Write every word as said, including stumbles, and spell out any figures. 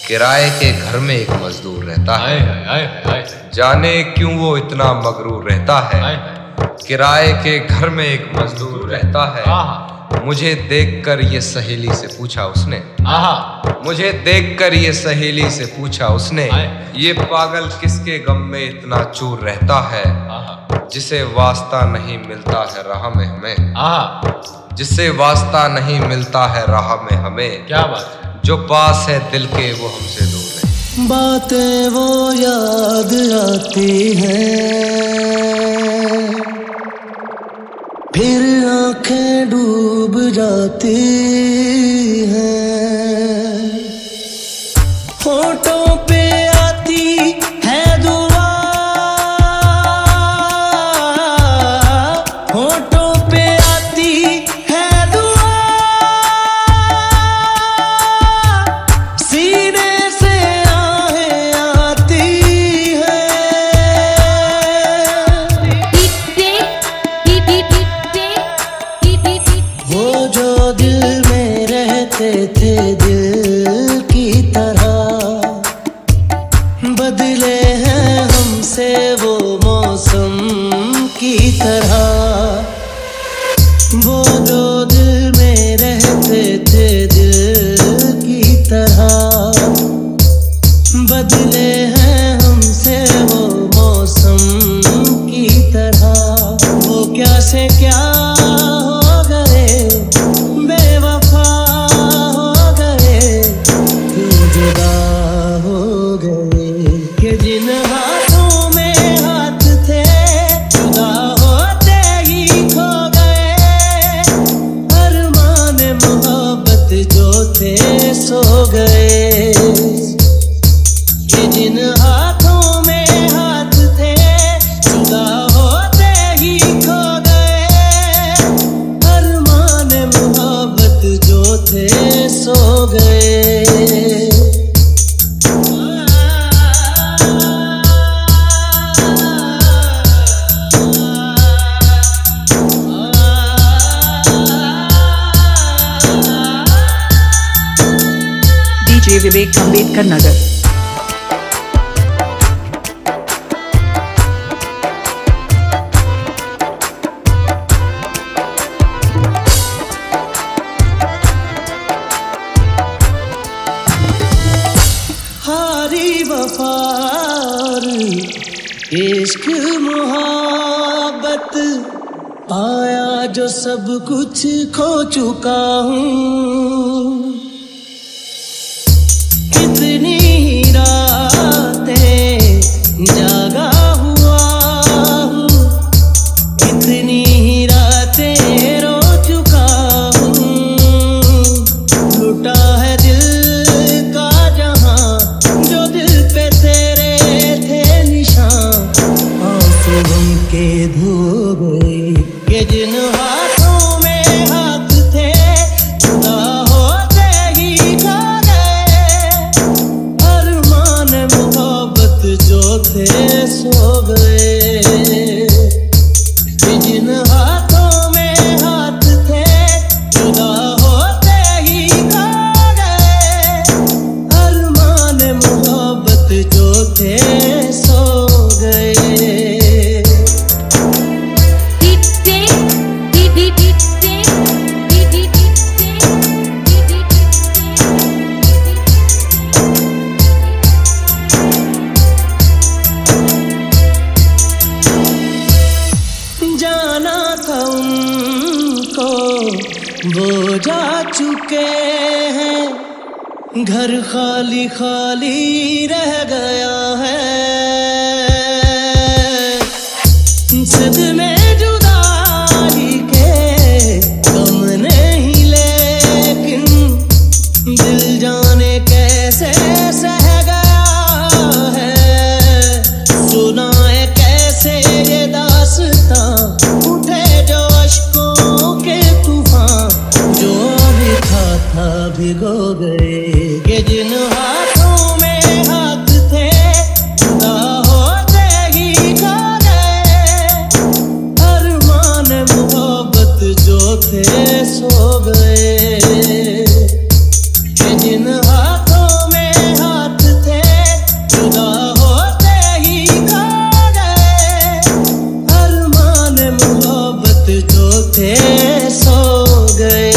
किराए के घर में एक मजदूर रहता है, जाने क्यों वो इतना मगरूर रहता है। किराए के घर में एक मजदूर रहता है, मुझे देखकर ये सहेली से पूछा उसने मुझे देखकर ये सहेली से पूछा उसने ये पागल किसके गम में इतना चूर रहता है, जिसे वास्ता नहीं मिलता है राह में हमें, जिसे वास्ता नहीं मिलता है राह में हमें। क्या बात है। जो पास है दिल के वो हमसे दूर है। बातें वो याद आती हैं, फिर आंखें डूब जाती हैं। होठों पे आती है दुआ, होठों पे आती है दुआ, सीने से आहें आती है। वो जो दिल में रहते थे दिल की तरह, बदले हैं हमसे वो मौसम की तरह। वो जो दिल में रहते थे दिल की तरह, बदले हैं हमसे वो मौसम की तरह। वो क्या से क्या हो गए, बेवफा हो गए, क्यों जुदा हो गए। कि जिन हाथों में हाथ थे जुदा होते ही खो गए, अरमान मोहब्बत जो थे सो गए। कि जिन हाथों में हाथ थे जुदा होते ही खो गए, अरमान मोहब्बत जो थे सो गए। डीजे विवेक अम्बेडकर नगर। हारी वफार इश्क मोहब्बत, पाया जो सब कुछ खो चुका हूँ। कितनी ही रातें जागा हुआ हूँ, कितनी ही रातें रो चुका हूँ। लुटा है दिल का जहां, जो दिल पे तेरे थे निशान, आंसू बन के धो गए। कि जिन हाथों में हाथ थे जुदा होते ही खो गए, अरमान मोहब्बत जो थे सो गए। कि जिन हाथों में हाथ थे जुदा होते ही खो गए, अरमान मोहब्बत जो थे सो गए। जाना था उनको वो जा चुके हैं, घर खाली खाली रह गया है। सदमे जुदाई के गम नहीं, लेकिन दिल जाने कैसे सह गया है। सुना है कैसे ये दास्तां, उठे जो अश्कों के तूफान, जो लिखा था भिगो गए। कि जिन हाथों में हाथ थे जुदा होते ही खो गए, अरमान मोहब्बत जो थे सो गए। कि जिन हाथों में हाथ थे सो गए।